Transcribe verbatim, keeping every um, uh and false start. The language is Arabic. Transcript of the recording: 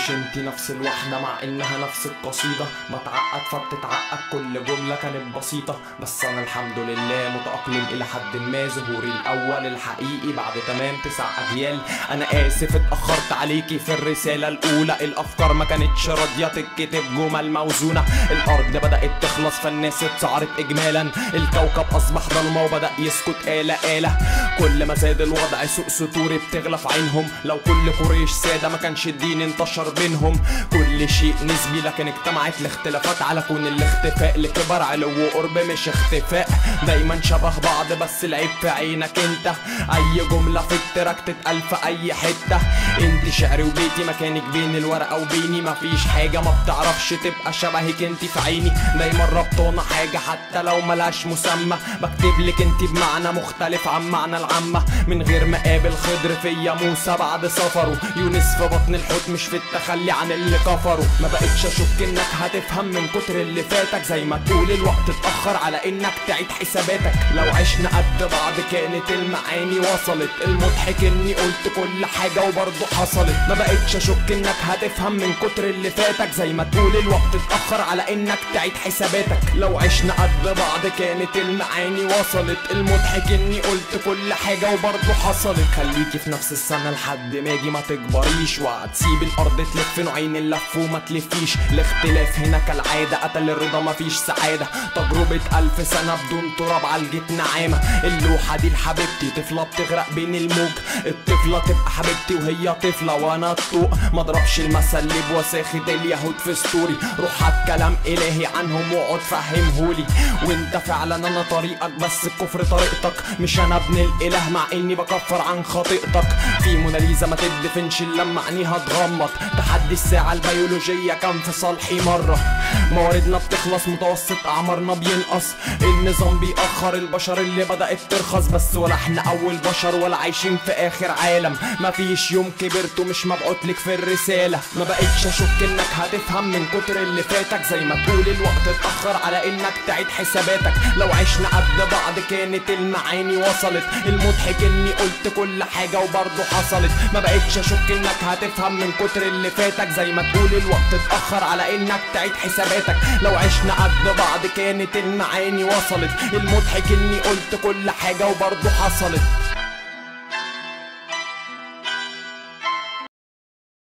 مش انتي نفس الوحدة مع انها نفس القصيدة، بتعقد فبتتعقد كل جملة كانت بسيطة، بس انا الحمد لله متأقلم الى حد ما. ظهوري الاول الحقيقي بعد تمام تسع اجيال. انا اسف اتأخرت عليكي في الرسالة الاولى، الافكار ما كانتش راضية تتكتب جمل موزونة. الارض بدأت تخلص فالناس اتسعرت اجمالا، الكوكب اصبح ضلمة وبدأ يسكت آلة آلة. كل ما زاد الوضع سوء سطوري بتغلى في عينهم، لو كل قريش سادة ما كانش الدين انتشر بينهم. كل شيء نسبي لكن اجتمعت الاختلافات على كون الاختفاء لكبر علو وقرب مش اختفاء. دايما شبه بعض بس العيب في عينك انت، اي جملة في التراك تتقال في اي حتة. انت شعري وبيتي مكانك بين الورقة وبيني، مفيش حاجة ما بتعرفش تبقى شبهك انت في عيني. دايما ربطانة حاجة حتى لو ملاش مسمى، بكتبلك انت بمعنى مختلف عن معنى العامة. من غير ما قابل خضر فيا موسى بعد سفره، يونس في بطن الحوت مش في التخلي عن اللي كفروا. ما بقتش اشك انك هتفهم من كتر اللي فاتك، زي ما تقول الوقت اتأخر على انك تعيد حساباتك. لو عشنا قد بعض كانت المعاني وصلت، المضحك اني قلت كل حاجة وبرضه حصلت. ما بقتش اشك انك هتفهم من كتر اللي فاتك، زي ما تقول الوقت اتأخر على انك تعيد حساباتك. لو عشنا قد بعض كانت المعاني وصلت، المضحك اني قلت كل حاجة وبرضه حصلت. خليكي في نفس السنة لحد ما اجي ما تكبريش، وهتسيب الارض تلف نوعين اللف وما تلفيش. الاختلاف هنا كالعادة قتل الرضا مفيش سعادة، تجربة الف سنة بدون تراب عالجت نعامة. اللوحة دي لحبيبتي طفلة بتغرق بين الموج، الطفلة تبقى حبيبتي وهي طفلة وانا الطوق. مضربش المثل اللي بوساخة اليهود في ستوري، روح هات كلام الهي عنهم واقعد فهمهولي. وانت فعلا انا طريقك بس الكفر طريقتك، مش انا ابن الاله مع اني بكفر عن خطيئتك. في موناليزا ما تدفنش لما عينيها تغمض، تحدي الساعة البيولوجية كان في صالحي مرة. مواردنا بتخلص متوسط اعمارنا بينقص، النظام بيأخر البشر اللي بدأت ترخص. بس ولا احنا اول بشر ولا عايشين في اخر عالم، مفيش يوم كبرت ومش مبعوتلك في الرسالة. ما بقتش اشك انك هتفهم من كتر اللي فاتك، زي ما تقول الوقت اتأخر على انك تعيد حساباتك. لو عشنا قد بعض كانت المعاني وصلت، المضحك اني قلت كل حاجة وبرضه حصلت. ما بقتش اشك انك هتفهم من كتر اللي فاتك، زي ما تقول الوقت اتأخر على انك تعيد حساباتك. لو عشنا قد بعض كانت المعاني وصلت، المضحك اني قلت كل حاجة وبرضه حصلت.